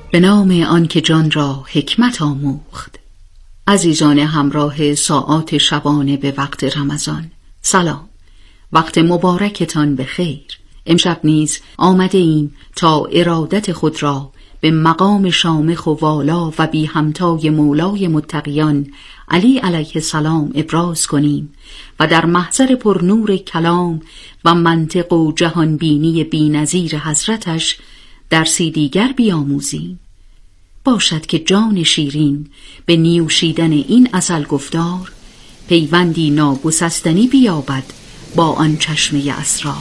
به نام آن که جان را حکمت آموخت. عزیزان همراه ساعات شبانه به وقت رمضان، سلام، وقت مبارکتان به خیر. امشب نیز آمده ایم تا ارادت خود را به مقام شامخ و والا و بی همتای مولای متقیان علی علیه السلام ابراز کنیم و در محضر پر نور کلام و منطق و جهانبینی بی نظیر حضرتش درسی دیگر بیاموزیم. باشد که جان شیرین به نیوشیدن این ازل گفتار پیوندی ناگسستنی بیابد با آن چشمه اسرار.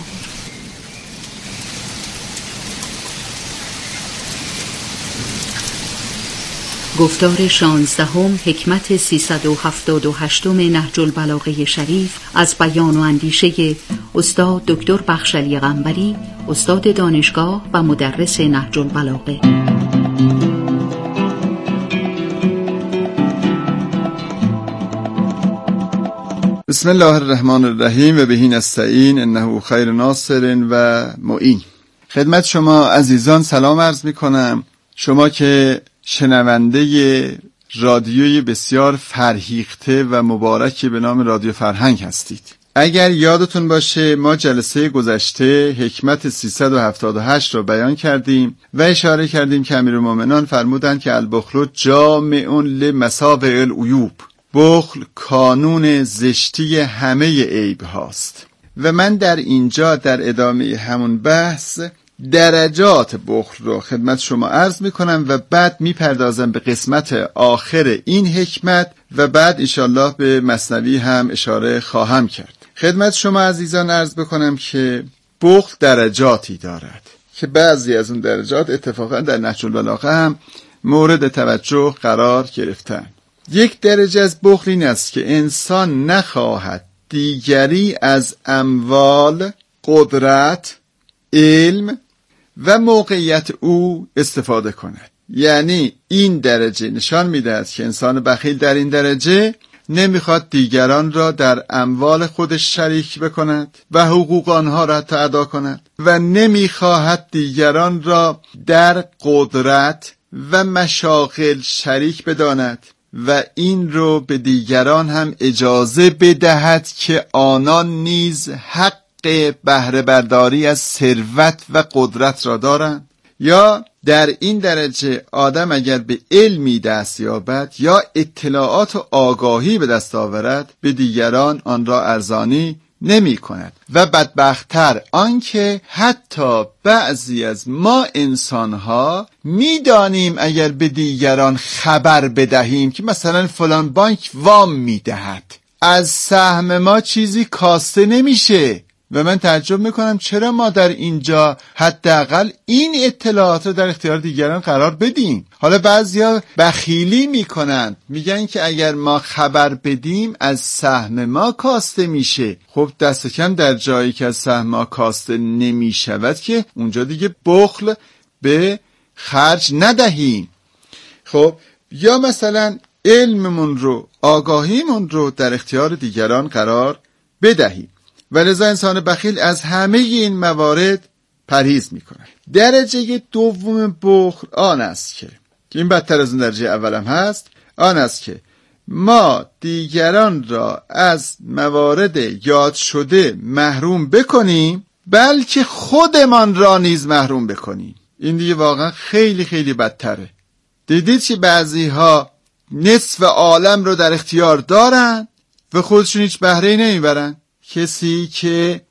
گفتار 16 حکمت 378 نهج البلاغه شریف از بیان و اندیشه استاد دکتر بخشلی قنبری، استاد دانشگاه و مدرس نهج البلاغه. بسم الله الرحمن الرحیم و بهی نستعین انه خیر ناصر و معین. خدمت شما عزیزان سلام عرض می کنم. شما که شنونده رادیوی بسیار فرهیخته و مبارکی به نام رادیو فرهنگ هستید. اگر یادتون باشه ما جلسه گذشته حکمت 378 رو بیان کردیم و اشاره کردیم که امیرالمومنین فرمودند که البخل جامع لمصابیح العیوب، بخل کانون زشتی همه عیب هاست. و من در اینجا در ادامه همون بحث درجات بخل رو خدمت شما عرض میکنم و بعد میپردازم به قسمت آخر این حکمت و بعد انشالله به مثنوی هم اشاره خواهم کرد. خدمت شما عزیزان عرض بکنم که بخل درجاتی دارد که بعضی از اون درجات اتفاقا در نهج البلاغه هم مورد توجه قرار گرفتن. یک درجه از بخل این است که انسان نخواهد دیگری از اموال، قدرت، علم و موقعیت او استفاده کند. یعنی این درجه نشان می‌دهد که انسان بخیل در این درجه نمیخواد دیگران را در اموال خودش شریک بکند و حقوق آنها را حتی ادا کند و نمیخواهد دیگران را در قدرت و مشاغل شریک بداند و این رو به دیگران هم اجازه بدهد که آنان نیز حق بهره برداری از ثروت و قدرت را دارند. یا در این درجه آدم اگر به علمی دست یابد یا اطلاعات و آگاهی به دست آورد به دیگران آن را ارزانی نمی کند. و بدبخت‌تر آنکه حتی بعضی از ما انسان‌ها می‌دانیم اگر به دیگران خبر بدهیم که مثلا فلان بانک وام می‌دهد، از سهم ما چیزی کاسته نمیشه و من تعجب میکنم چرا ما در اینجا حداقل این اطلاعات رو در اختیار دیگران قرار بدیم. حالا بعضیا بخیلی میکنن، میگن که اگر ما خبر بدیم از سهم ما کاسته میشه. خب دست کم در جایی که از سهم ما کاسته نمیشود که اونجا دیگه بخل به خرج ندهیم. خب یا مثلا علممون رو، آگاهیمون رو در اختیار دیگران قرار بدهیم. و لذا انسان بخیل از همه این موارد پرهیز میکنه. درجه دوم بخل آن است که این بدتر از اون درجه اولم هست، آن است که ما دیگران را از موارد یاد شده محروم بکنیم بلکه خودمان را نیز محروم بکنیم. این دیگه واقعا خیلی خیلی بدتره. دیدید که بعضی ها نصف عالم رو در اختیار دارن و خودشون هیچ بهره‌ای نمیبرن. کسی که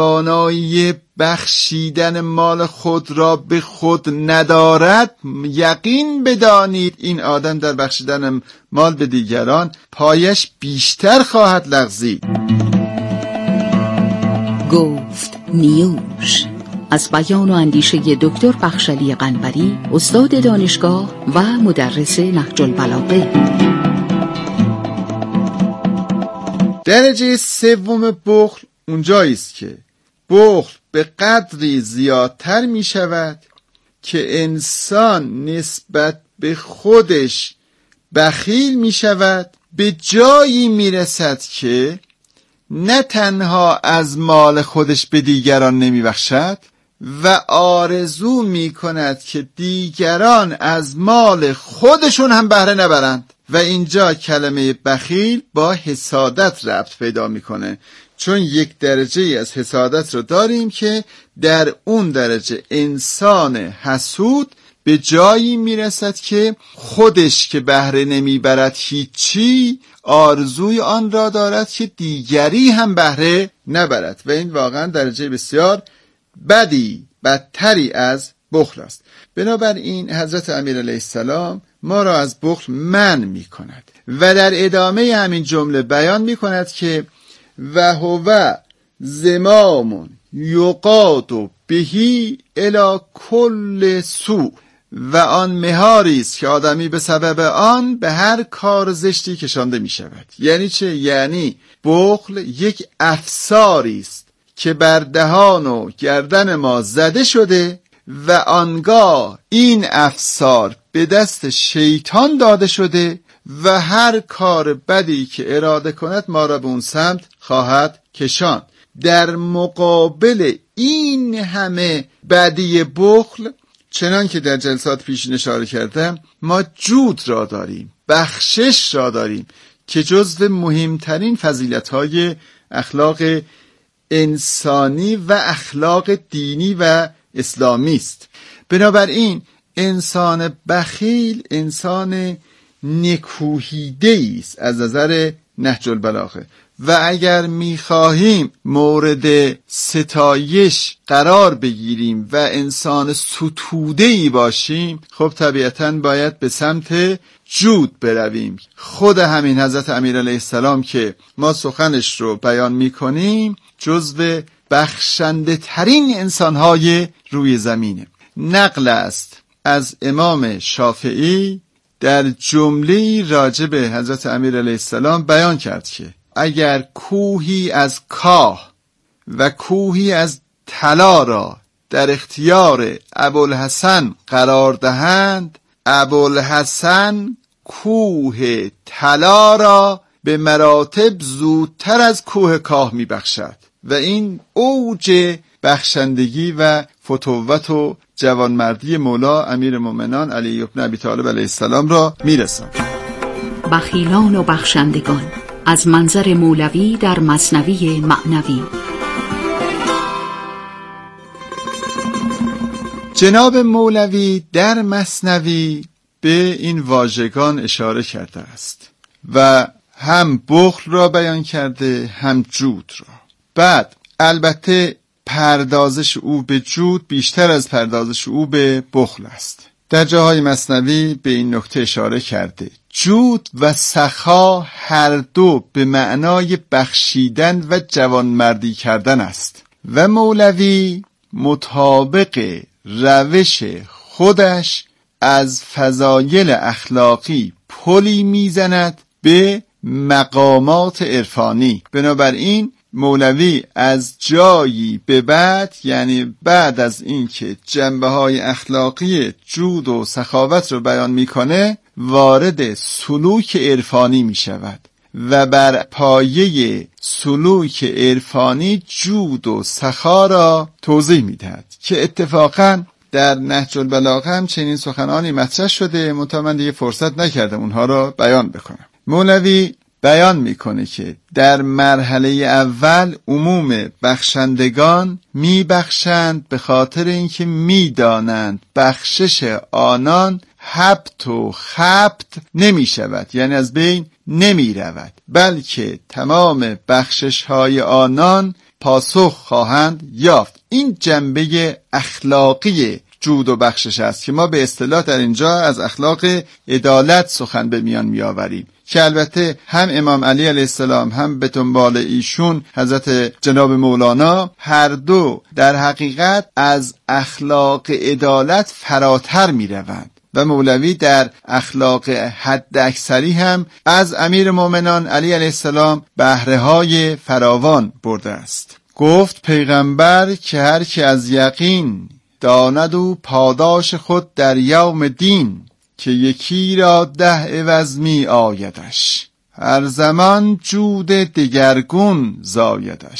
توانایی بخشیدن مال خود را به خود ندارد، یقین بدانید این آدم در بخشیدن مال به دیگران پایش بیشتر خواهد لغزید. گفت نیوش از بیان و اندیشه دکتر بخشلی قنبری، استاد دانشگاه و مدرس نهج البلاغه. درجه سوم بخل اونجایی است که بخل به قدری زیادتر می شود که انسان نسبت به خودش بخیل می شود، به جایی می رسد که نه تنها از مال خودش به دیگران نمی بخشد و آرزو می کند که دیگران از مال خودشون هم بهره نبرند. و اینجا کلمه بخیل با حسادت ربط پیدا میکنه، چون یک درجه از حسادت رو داریم که در اون درجه انسان حسود به جایی میرسد که خودش که بهره نمیبرد هیچی، آرزوی آن را دارد که دیگری هم بهره نبرد و این واقعا درجه بسیار بدتری از بخل است. بنابراین حضرت امیر علیه السلام ما را از بخل منع می کند و در ادامه همین جمله بیان می کند که و هو زمام یقاد بهی الی کل سوء، و آن مهاری است که آدمی به سبب آن به هر کار زشتی کشانده می شود. یعنی چه؟ یعنی بخل یک افساری است که بر دهان و گردن ما زده شده و آنگاه این افسار به دست شیطان داده شده و هر کار بدی که اراده کند ما را به اون سمت خواهد کشان. در مقابل این همه بدی بخل، چنان که در جلسات پیشین اشاره کردم، ما جود را داریم، بخشش را داریم که جزو مهمترین فضیلت‌های اخلاق انسانی و اخلاق دینی و اسلامی است. بنابراین انسان بخیل انسان نکوهیده است از نظر نهج البلاغه و اگر می‌خواهیم مورد ستایش قرار بگیریم و انسان ستوده‌ای باشیم، خب طبیعتاً باید به سمت جود برویم. خود همین حضرت امیر علیه السلام که ما سخنش رو بیان می‌کنیم جزو بخشنده ترین انسان‌های روی زمینه. نقل است از امام شافعی در جمله‌ای راجع به حضرت امیر علیه السلام بیان کرد که اگر کوهی از کاه و کوهی از طلا را در اختیار ابوالحسن قرار دهند، ابوالحسن کوه طلا را به مراتب زودتر از کوه کاه می بخشد و این اوج بخشندگی و فتوت و جوانمردی مولا امیر مومنان علی بن ابی طالب علیه السلام را می رساند. بخیلان و بخشندگان از منظر مولوی در مثنوی معنوی. جناب مولوی در مثنوی به این واژگان اشاره کرده است و هم بخل را بیان کرده هم جود را. بعد البته پردازش او به جود بیشتر از پردازش او به بخل است. در جاهای مثنوی به این نکته اشاره کرده جود و سخا هر دو به معنای بخشیدن و جوانمردی کردن است و مولوی مطابق روش خودش از فضایل اخلاقی پلی میزند به مقامات عرفانی. بنابراین مولوی از جایی به بعد، یعنی بعد از اینکه جنبه‌های اخلاقی جود و سخاوت رو بیان میکنه، وارد سلوک عرفانی میشود و بر پایه سلوک عرفانی جود و سخا را توضیح میدهد که اتفاقاً در نهج البلاغه هم چنین سخنانی مطرح شده، منتها من دیگه فرصت نکردم اونها را بیان بکنم. مولوی بیان میکنه که در مرحله اول عموم بخشندگان میبخشند به خاطر اینکه میدانند بخشش آنان هبط و خبط نمیشود، یعنی از بین نمیرود، بلکه تمام بخشش های آنان پاسخ خواهند یافت. این جنبه اخلاقی جود و بخشش است که ما به اصطلاح در اینجا از اخلاق عدالت سخن به میان میآوریم که البته هم امام علی علیه السلام هم به دنبال ایشون حضرت جناب مولانا هر دو در حقیقت از اخلاق عدالت فراتر می روند و مولوی در اخلاق حد اکثری هم از امیر مومنان علی علیه السلام بهره های فراوان برده است. گفت پیغمبر که هر که از یقین داند و پاداش خود در یوم دین، که یکی را 10 عوض می آیدش، هر زمان جود دگرگون زایدش.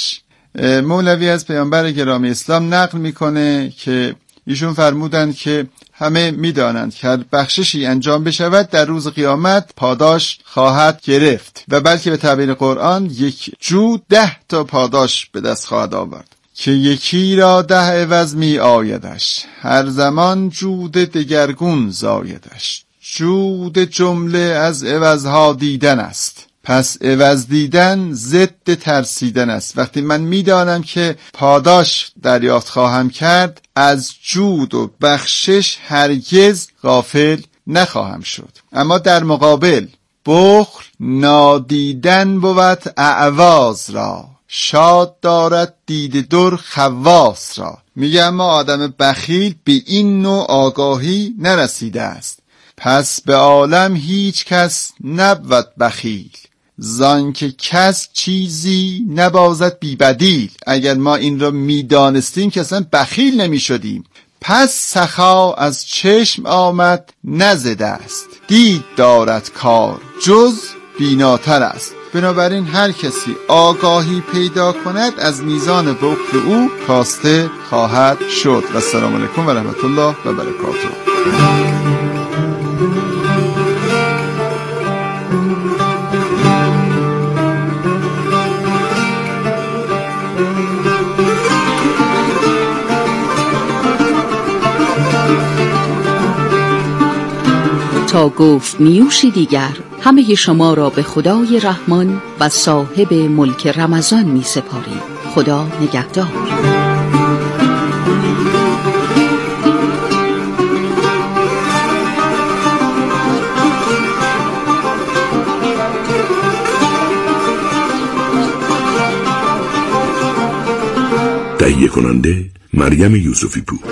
مولوی از پیامبر گرامی اسلام نقل میکنه که ایشون فرمودند که همه میدانند که هر بخششی انجام بشود در روز قیامت پاداش خواهد گرفت و بلکه به تعبیر قرآن 1 جو 10 تا پاداش به دست خواهد آورد که یکی را 10 عوض می آیدش، هر زمان جود دگرگون زایدش. جود جمله از عوضها دیدن است، پس عوض دیدن ضد ترسیدن است. وقتی من میدانم که پاداش دریافت خواهم کرد، از جود و بخشش هرگز غافل نخواهم شد. اما در مقابل بخل نادیدن بود اعواز را، شاد دارد دید در خواص را. میگه اما آدم بخیل به این نوع آگاهی نرسیده است، پس به عالم هیچ کس نبود بخیل، زان که کس چیزی نبازد بی بدیل. اگر ما این را میدانستیم که اصلا بخیل نمی شدیم. پس سخا از چشم آمد نزده است، دید دارد کار جز بیناتر است. بنابراین هر کسی آگاهی پیدا کند از میزان بخل او کاسته خواهد شد. و السلام علیکم و رحمت الله و برکاته. تا گفت نیوشی دیگر، همه شما را به خدای رحمان و صاحب ملک رمضان می سپاریم. خدا نگهدار. تهیه کننده مریم یوسفی پور.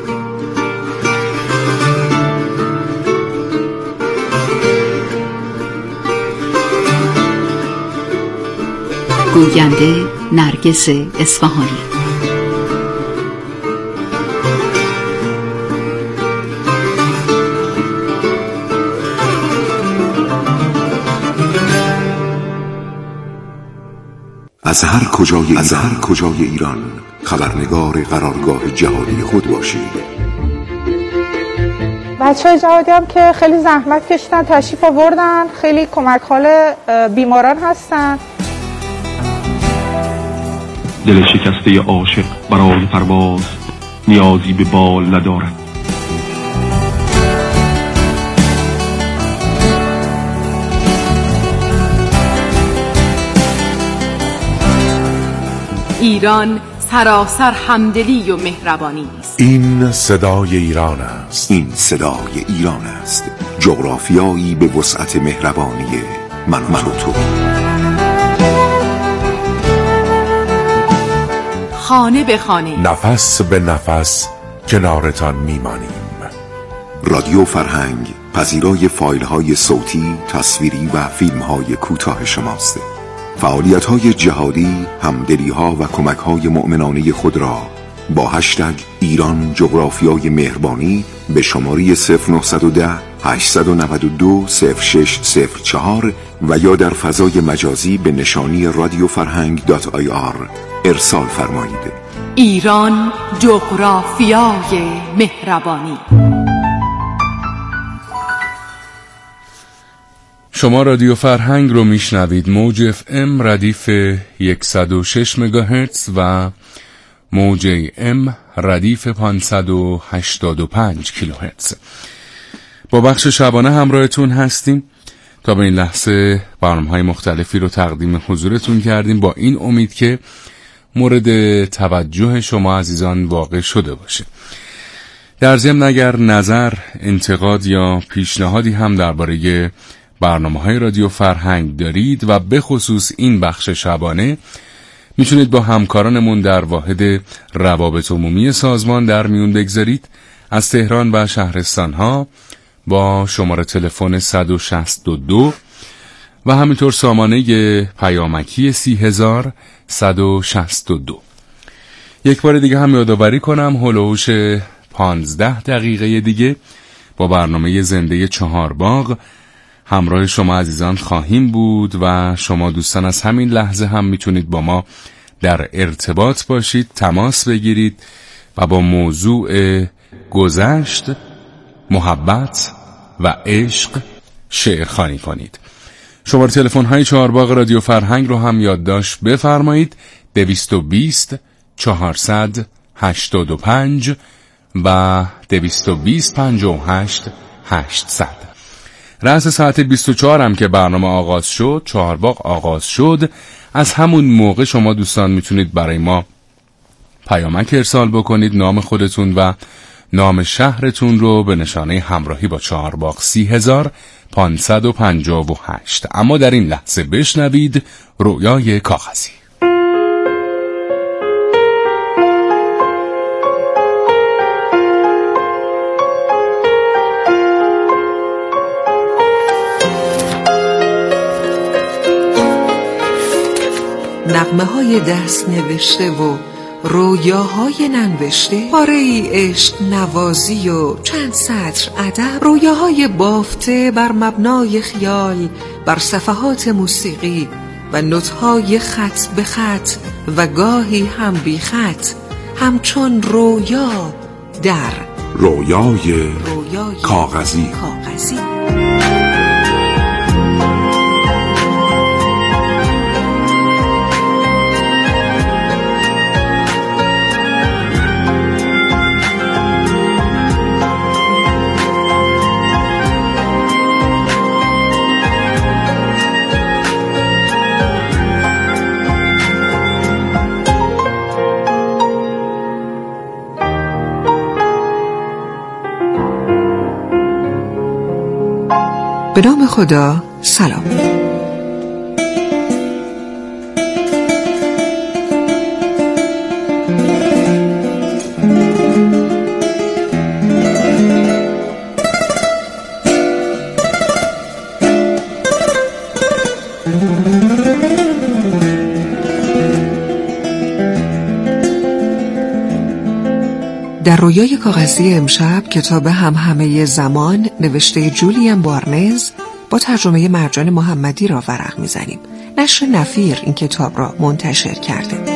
گوینده نرگس اصفهانی. از هر کجای ایران خبرنگار قرارگاه جهانی خود باشید. بچه‌های جهادی هم که خیلی زحمت کشیدن، تشریف آوردن، خیلی کمک حال بیماران هستن. دل شکسته عاشق برای پرواز نیازی به بال ندارد. ایران سراسر همدلی و مهربانی است. این صدای ایران است. جغرافیایی به وسعت مهربانی من و تو. خانه به خانه، نفس به نفس کنارتان میمانیم. رادیو فرهنگ پذیرای فایل‌های صوتی، تصویری و فیلم‌های کوتاه شماست. فعالیت‌های جهادی، همدلی‌ها و کمک‌های مؤمنانه خود را با هشتگ ایران جغرافیای مهربانی به شماره 0910 892 0604 و یا در فضای مجازی به نشانی radioffarhang.ir ارسال فرمایید. ایران جغرافیای مهربانی. شما رادیو فرهنگ رو میشنوید. موج FM ردیف 106 مگاهرتز و موج AM ردیف 585 کیلوهرتز. با بخش شبانه همراهتون هستیم. تا به این لحظه برنامه‌های مختلفی رو تقدیم حضورتون کردیم با این امید که مورد توجه شما عزیزان واقع شده باشه. در ضمن اگر نظر، انتقاد یا پیشنهادی هم درباره برنامه‌های رادیو فرهنگ دارید و به خصوص این بخش شبانه، میتونید با همکارانمون در واحد روابط عمومی سازمان در میون بگذارید. از تهران و شهرستان‌ها با شماره تلفن 162 و همینطور سامانه پیامکی 30162. یک بار دیگه هم یادآوری کنم هلوش 15 دقیقه دیگه با برنامه زنده چهارباغ همراه شما عزیزان خواهیم بود و شما دوستان از همین لحظه هم میتونید با ما در ارتباط باشید، تماس بگیرید و با موضوع گذشت، محبت و عشق شعرخوانی کنید. شماره تلفن های چهارباغ رادیو فرهنگ رو هم یادداشت بفرمایید: 220 400 85 و 220 58 800. رأس ساعت 24 هم که برنامه آغاز شد، چهارباغ آغاز شد، از همون موقع شما دوستان میتونید برای ما پیامک ارسال بکنید، نام خودتون و نام شهرتون رو به نشانه همراهی با چهارباغ 30558. اما در این لحظه بشنوید رویای کاغذی. نغمه های دست نوشته و رویاهای ننوشته، پاره ای عشق نوازی و چند سطر ادب، رویاهای بافته بر مبنای خیال بر صفحات موسیقی و نوت‌های خط به خط و گاهی هم بی خط، همچون رویا در رویای کاغذی. به نام خدا. سلام. در رویای کاغذی امشب کتاب همهمه زمان نوشته جولین بارنز با ترجمه مرجان محمدی را ورق میزنیم. نشر نفیر این کتاب را منتشر کرده.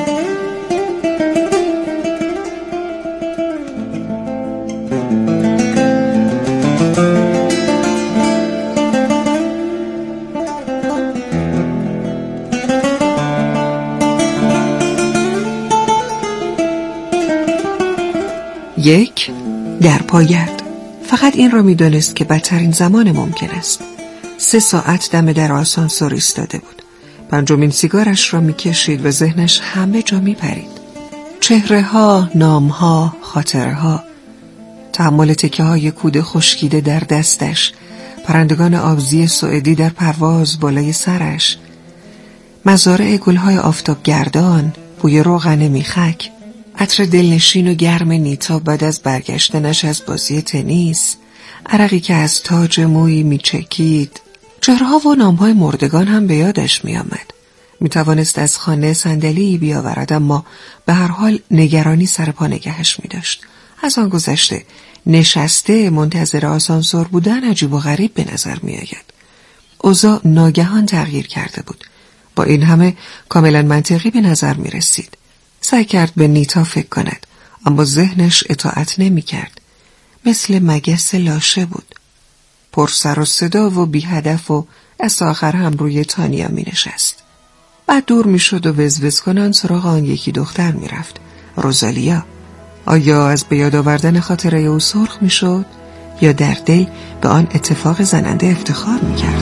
یک، در پاگرد. فقط این را می‌دانست که بدترین زمان ممکن است. 3 ساعت دم در آسانسور ایستاده بود. 5مین سیگارش را می‌کشید و ذهنش همه جا می‌پرید. چهره‌ها، نام‌ها، خاطره‌ها، تحمل تکه‌های کود خشکیده در دستش، پرندگان آبزی سوئدی در پرواز بالای سرش، مزارع گل‌های آفتابگردان، بوی روغن میخک، عطر دلنشین و گرم نیتا بعد از برگشتنش از بازی تنیس، عرقی که از تاج مویی میچکید. چهره‌ها و نام‌های مردگان هم به یادش میآمد. میتوانست از خانه صندلی بیاورد، اما به هر حال نگرانی سر پا نگهش میداشت. از آن گذشته نشسته منتظر آسانسور بودن عجیب و غریب به نظر میآید. اوضاع ناگهان تغییر کرده بود. با این همه کاملا منطقی به نظر میرسید. سعی کرد به نیتا فکر کند، اما ذهنش اطاعت نمی کرد. مثل مگس لاشه بود. پر سر و صدا و بی هدف و از آخر هم روی تانیا می نشست. بعد دور می شد و وزوز کنان سراغ آن یکی دختر می رفت، روزالیا. آیا از به یاد آوردن خاطره او سرخ می شد یا در دل به آن اتفاق زننده افتخار می کرد؟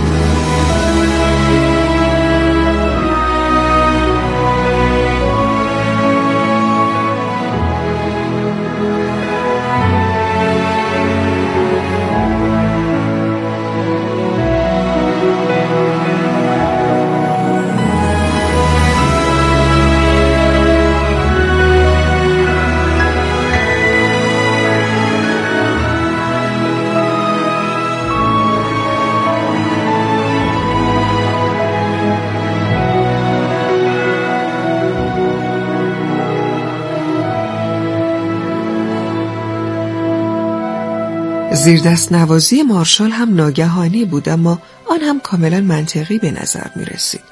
زیردست نوازی مارشال هم ناگهانی بود، اما آن هم کاملا منطقی به نظر می رسید.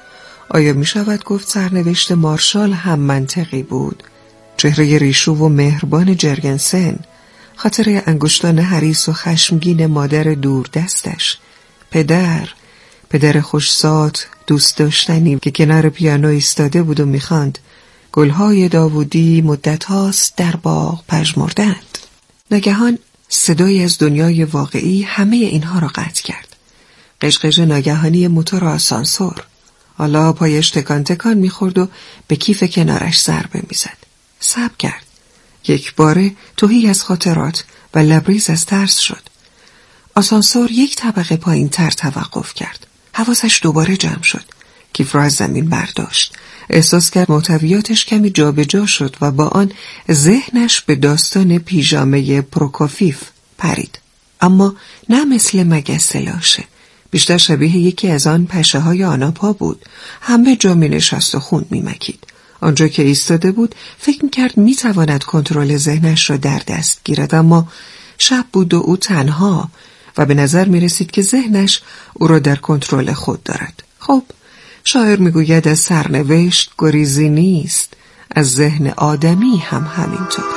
آیا می شود گفت سرنوشت مارشال هم منطقی بود؟ چهره ریشو و مهربان جرگنسن، خاطره انگشتان حریص و خشمگین مادر دور دستش، پدر خوش‌ذات دوست داشتنی که کنار پیانو ایستاده بود و می‌خواند گل‌های داوودی مدت هاست در باغ پژمردند. ناگهان صدایی از دنیای واقعی همه اینها را قطع کرد. قشقش ناگهانی موتور آسانسور. حالا پایش تکان تکان می‌خورد و به کیف کنارش ضربه می‌زد. صبر کرد. یک باره تهی از خاطرات و لبریز از ترس شد. آسانسور یک طبقه پایین تر توقف کرد. حواسش دوباره جمع شد. کیف را از زمین برداشت. احساس کرد محتویاتش کمی جابجا شد و با آن ذهنش به داستان پیژامه پروکوفیف پرید. اما نه مثل مگس لاشه. بیشتر شبیه یکی از آن پشه های آناپا بود. همه جا می نشست و خون می مکید. آنجا که ایستاده بود فکر می‌کرد می‌تواند کنترل ذهنش را در دست گیرد، اما شب بود و او تنها و به نظر می‌رسید که ذهنش او را در کنترل خود دارد. خب شاعر می‌گوید از سرنوشت گریزی نیست، از ذهن آدمی هم همینطور.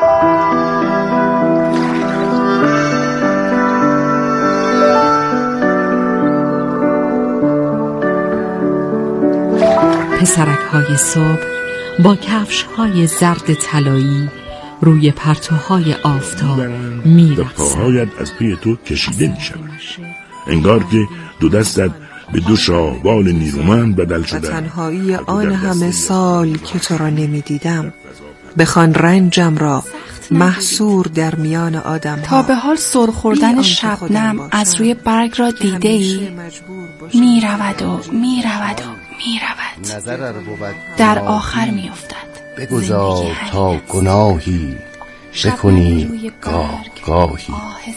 پسرک‌های صبح با کفش‌های زرد طلایی روی پرتوهای آفتاب می‌رقصند. پاهایت از پی تو کشیده می‌شود. انگار که دو دستت به دو شاهبال نیرومند بدل شده. تنهایی آن همه سال که تو را نمی‌دیدم، بخوان رنجم را محصور در میان آدم ها. تا به حال سر خوردن شبنم از روی برگ را دیده ای؟ می رود و می رود و می رود، در آخر می افتد. بگذار تا گناهی بکنی گاهی،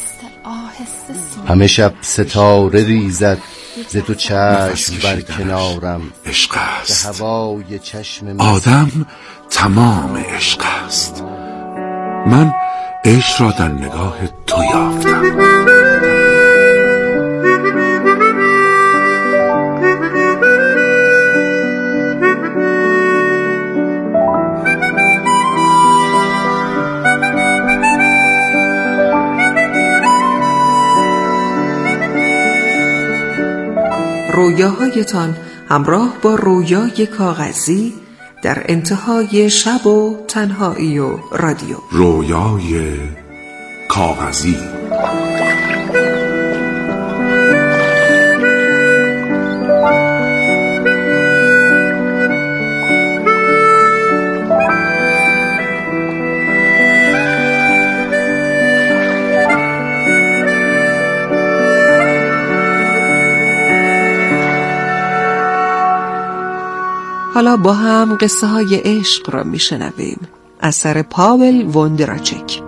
همه شب ستاره ریزد ز تو چشم بر کنارم. عشق است، آدم تمام عشق است. من عشق را در نگاه تو یافتم. رویاهایتان همراه با رویای کاغذی در انتهای شب و تنهایی و رادیو. رویای کاغذی. حالا با هم قصه های عشق را میشنویم. اثر پاول وندراچک.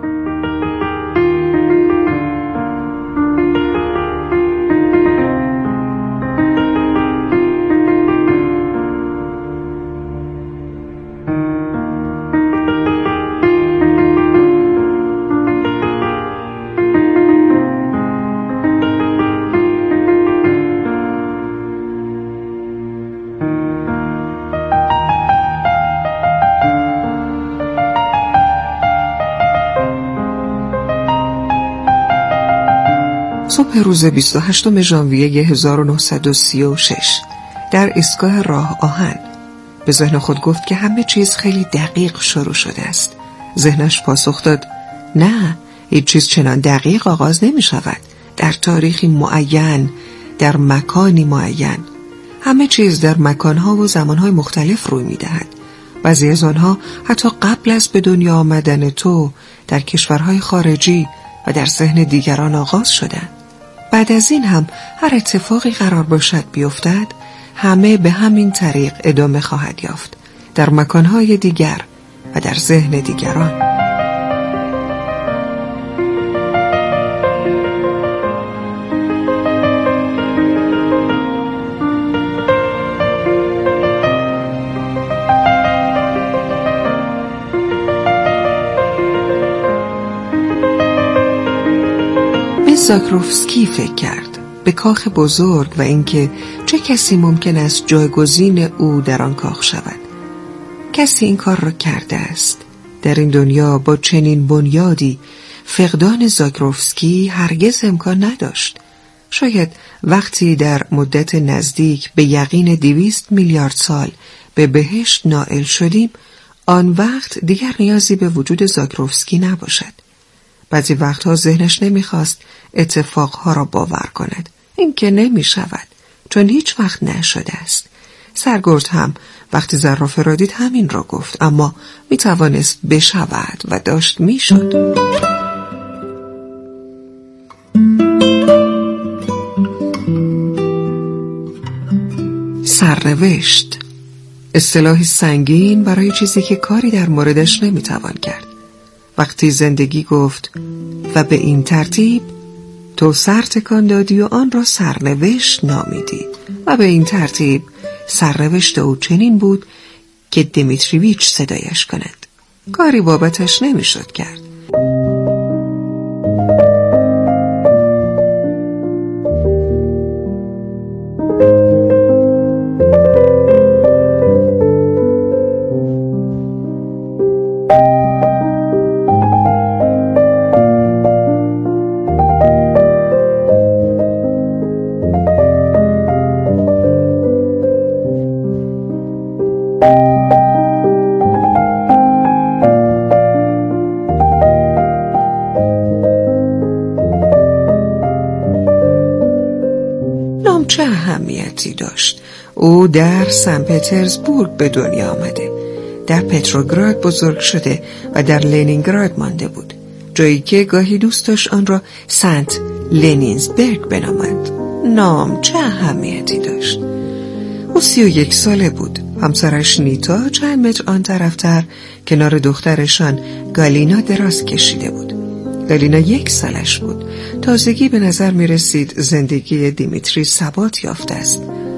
صبح روز 28 ژانویه 1936 در ایستگاه راه آهن به ذهن خود گفت که همه چیز خیلی دقیق شروع شده است. ذهنش پاسخ داد نه، هیچ چیز چنان دقیق آغاز نمی شود. در تاریخی معین، در مکانی معین. همه چیز در مکانها و زمانهای مختلف روی می دهد. بعضی از آنها حتی قبل از به دنیا آمدن تو در کشورهای خارجی و در ذهن دیگران آغاز شدند. بعد از این هم هر اتفاقی قرار باشد بیفتد، همه به همین طریق ادامه خواهد یافت، در مکانهای دیگر و در ذهن دیگران. زاکروفسکی فکر کرد. به کاخ بزرگ و اینکه چه کسی ممکن است جایگزین او در آن کاخ شود. کسی این کار را کرده است. در این دنیا با چنین بنیادی فقدان زاگرفسکی هرگز امکان نداشت. شاید وقتی در مدت نزدیک به یقین 200 میلیارد سال به بهشت نائل شدیم، آن وقت دیگر نیازی به وجود زاگرفسکی نباشد. بعضی وقتها ذهنش نمیخواست اتفاقها را باور کند. این که نمی شود، چون هیچ وقت نشده است. سرگرد هم وقتی زرافه را دید همین را گفت، اما می توانست بشود و داشت می شد. سرنوشت، اصطلاحی سنگین برای چیزی که کاری در موردش نمی توان کرد. وقتی زندگی گفت و به این ترتیب تو سر تکان دادی و آن را سرنوشت نامیدی و به این ترتیب سرنوشت او چنین بود که دمیتریویچ صدایش کند. کاری بابتش نمیشد کرد. چه اهمیتی داشت؟ او در سن پترزبورگ به دنیا آمده، در پتروگراد بزرگ شده و در لنینگراد مانده بود، جایی که گاهی دوست داشت آن را سنت لنینزبرگ بنامند. نام چه اهمیتی داشت؟ او 31 ساله بود. همسرش نیتا چند متر آن طرفتر کنار دخترشان گالینا دراز کشیده بود. گالینا 1 سالش بود. تازگی به نظر می رسید زندگی دیمیتری ثبات یافته است.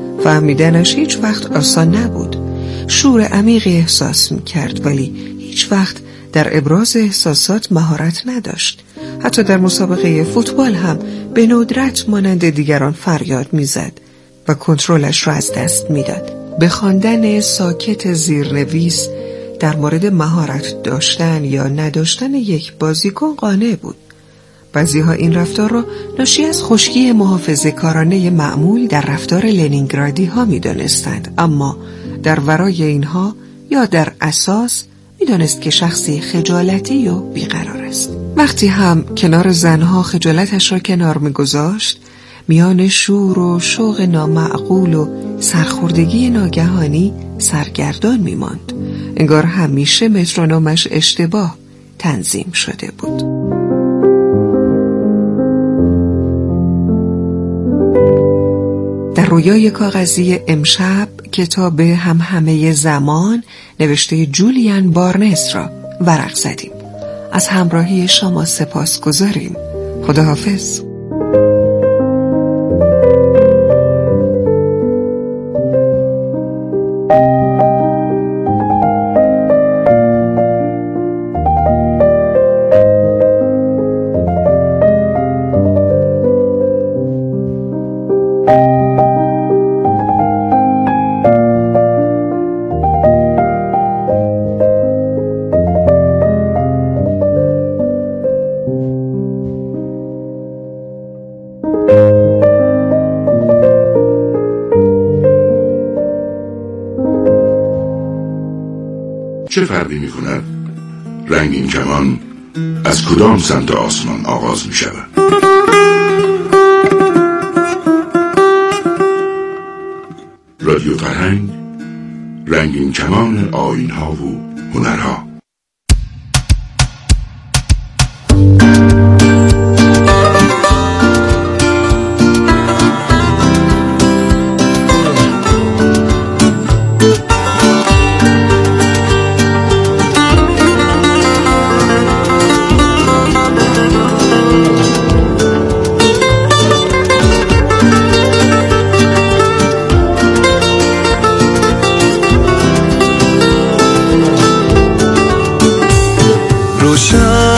فهمیدنش هیچ وقت آسان نبود. شور عمیقی احساس می کرد، ولی هیچ وقت در ابراز احساسات مهارت نداشت. حتی در مسابقه فوتبال هم به ندرت مانند دیگران فریاد می زد و کنترلش را از دست می داد. به خواندن ساکت زیرنویس در مورد مهارت داشتن یا نداشتن یک بازیکن قانع بود. بعضی‌ها این رفتار را ناشی از خشکی محافظه‌کارانه معمول در رفتار لنینگرادی ها می دانستند، اما در ورای اینها یا در اساس می دانست که شخصی خجالتی و بیقرار است. وقتی هم کنار زنها خجالتش را کنار می گذاشت، میان شور و شوق نامعقول و سرخوردگی ناگهانی سرگردان می ماند. انگار همیشه مترونومش اشتباه تنظیم شده بود. در رویای کاغذی امشب کتاب همهمه زمان نوشته جولیان بارنس را ورق زدیم. از همراهی شما سپاس گذاریم. خداحافظ. چه فرقی می کند رنگین کمان از کدام سمت آسمان آغاز می شود؟ رادیو فرهنگ، رنگین کمان آیین‌ها و هنرها.